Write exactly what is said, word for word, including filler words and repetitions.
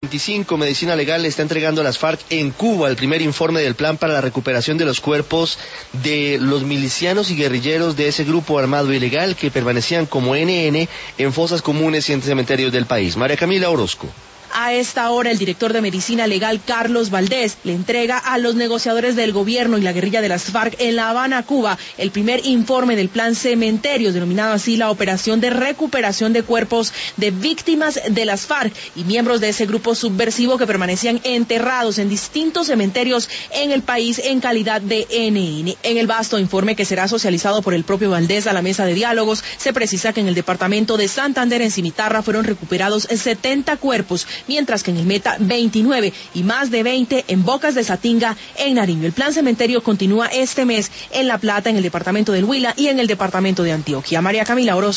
veinticinco, Medicina Legal le está entregando a las FARC en Cuba el primer informe del plan para la recuperación de los cuerpos de los milicianos y guerrilleros de ese grupo armado ilegal que permanecían como N N en fosas comunes y en cementerios del país. María Camila Orozco. A esta hora, el director de Medicina Legal, Carlos Valdés, le entrega a los negociadores del gobierno y la guerrilla de las FARC en La Habana, Cuba, el primer informe del plan Cementerios, denominado así la operación de recuperación de cuerpos de víctimas de las FARC y miembros de ese grupo subversivo que permanecían enterrados en distintos cementerios en el país en calidad de N N. En el vasto informe que será socializado por el propio Valdés a la mesa de diálogos, se precisa que en el departamento de Santander, en Cimitarra, fueron recuperados setenta cuerpos, mientras que en el Meta veintinueve y más de veinte en Bocas de Satinga, en Nariño. El plan Cementerio continúa este mes en La Plata, en el departamento del Huila y en el departamento de Antioquia. María Camila Orozco.